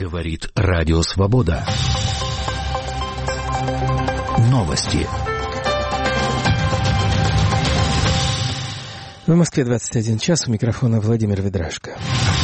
Говорит Радио Свобода. Новости. В Москве 21 час. У микрофона Владимир Ведрашко.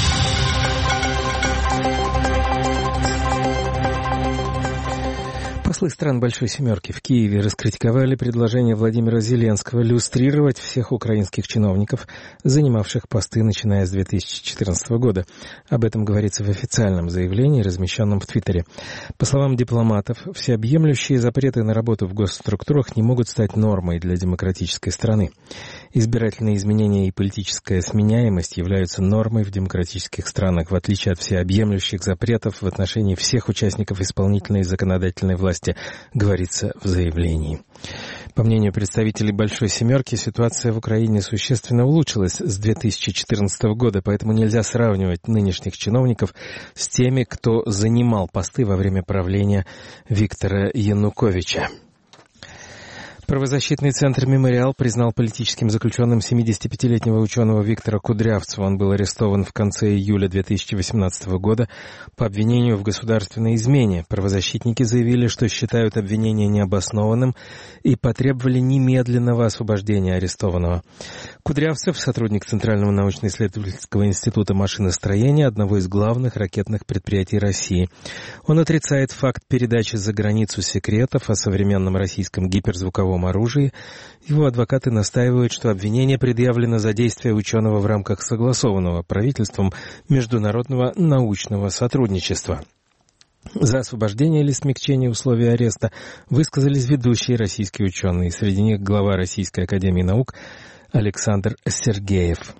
Послы стран Большой Семерки в Киеве раскритиковали предложение Владимира Зеленского люстрировать всех украинских чиновников, занимавших посты, начиная с 2014 года. Об этом говорится в официальном заявлении, размещенном в Твиттере. По словам дипломатов, всеобъемлющие запреты на работу в госструктурах не могут стать нормой для демократической страны. Избирательные изменения и политическая сменяемость являются нормой в демократических странах, в отличие от всеобъемлющих запретов в отношении всех участников исполнительной и законодательной власти, говорится в заявлении. По мнению представителей Большой Семерки, ситуация в Украине существенно улучшилась с 2014 года, поэтому нельзя сравнивать нынешних чиновников с теми, кто занимал посты во время правления Виктора Януковича. Правозащитный центр «Мемориал» признал политическим заключенным 75-летнего ученого Виктора Кудрявцева. Он был арестован в конце июля 2018 года по обвинению в государственной измене. Правозащитники заявили, что считают обвинение необоснованным и потребовали немедленного освобождения арестованного. Кудрявцев — сотрудник Центрального научно-исследовательского института машиностроения, одного из главных ракетных предприятий России. Он отрицает факт передачи за границу секретов о современном российском гиперзвуковом оружии. Его адвокаты настаивают, что обвинение предъявлено за действия ученого в рамках согласованного правительством международного научного сотрудничества. За освобождение или смягчение условий ареста высказались ведущие российские ученые, среди них глава Российской академии наук Александр Сергеев.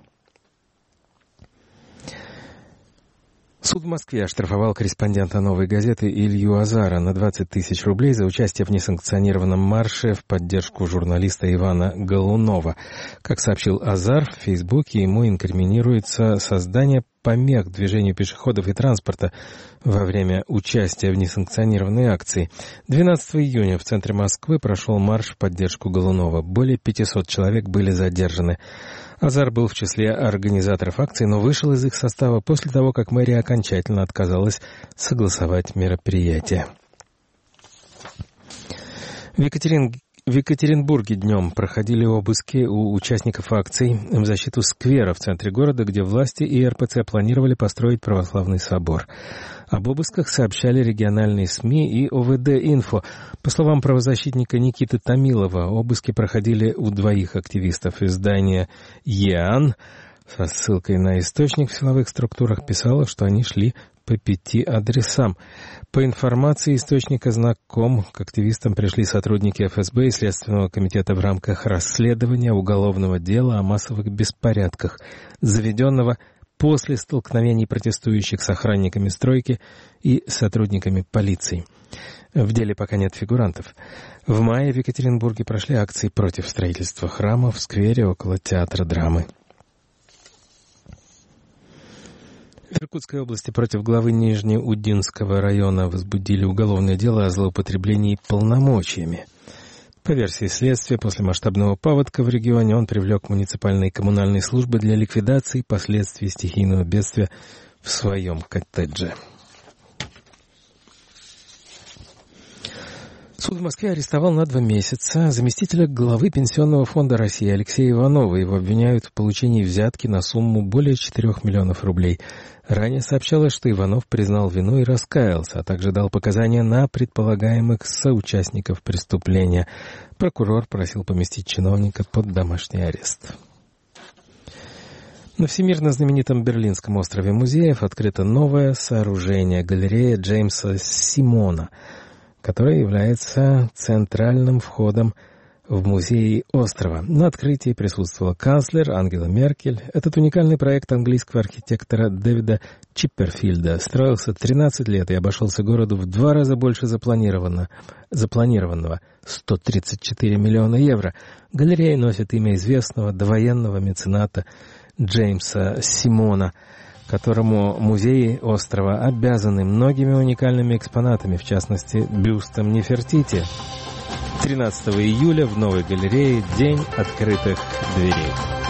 Суд в Москве оштрафовал корреспондента «Новой газеты» Илью Азара на 20 тысяч рублей за участие в несанкционированном марше в поддержку журналиста Ивана Голунова. Как сообщил Азар, в Фейсбуке ему инкриминируется создание помех движению пешеходов и транспорта во время участия в несанкционированной акции. 12 июня в центре Москвы прошел марш в поддержку Голунова. Более 500 человек были задержаны. Азар был в числе организаторов акции, но вышел из их состава после того, как мэрия окончательно отказалась согласовать мероприятие. В Екатеринбурге днем проходили обыски у участников акций в защиту сквера в центре города, где власти и РПЦ планировали построить православный собор. Об обысках сообщали региональные СМИ и ОВД-Инфо. По словам правозащитника Никиты Томилова, обыски проходили у двоих активистов. Издание «ЕАН» со ссылкой на источник в силовых структурах писало, что они шли по 5 адресам. По информации источника «Знаком», к активистам пришли сотрудники ФСБ и Следственного комитета в рамках расследования уголовного дела о массовых беспорядках, заведенного после столкновений протестующих с охранниками стройки и сотрудниками полиции. В деле пока нет фигурантов. В мае в Екатеринбурге прошли акции против строительства храма в сквере около театра драмы. В Иркутской области против главы Нижнеудинского района возбудили уголовное дело о злоупотреблении полномочиями. По версии следствия, после масштабного паводка в регионе он привлек муниципальные и коммунальные службы для ликвидации последствий стихийного бедствия в своем коттедже. Суд в Москве арестовал на 2 месяца заместителя главы Пенсионного фонда России Алексея Иванова. Его обвиняют в получении взятки на сумму более 4 миллионов рублей. Ранее сообщалось, что Иванов признал вину и раскаялся, а также дал показания на предполагаемых соучастников преступления. Прокурор просил поместить чиновника под домашний арест. На всемирно знаменитом Берлинском острове музеев открыто новое сооружение — галерея Джеймса Симона, которая является центральным входом в музей острова. На открытии присутствовала канцлер Ангела Меркель. Этот уникальный проект английского архитектора Дэвида Чипперфильда строился 13 лет и обошелся городу в 2 раза больше запланированного — 134 миллиона евро. Галерея носит имя известного довоенного мецената Джеймса Симона, которому музеи острова обязаны многими уникальными экспонатами, в частности, бюстом Нефертити. 13 июля в новой галерее День открытых дверей.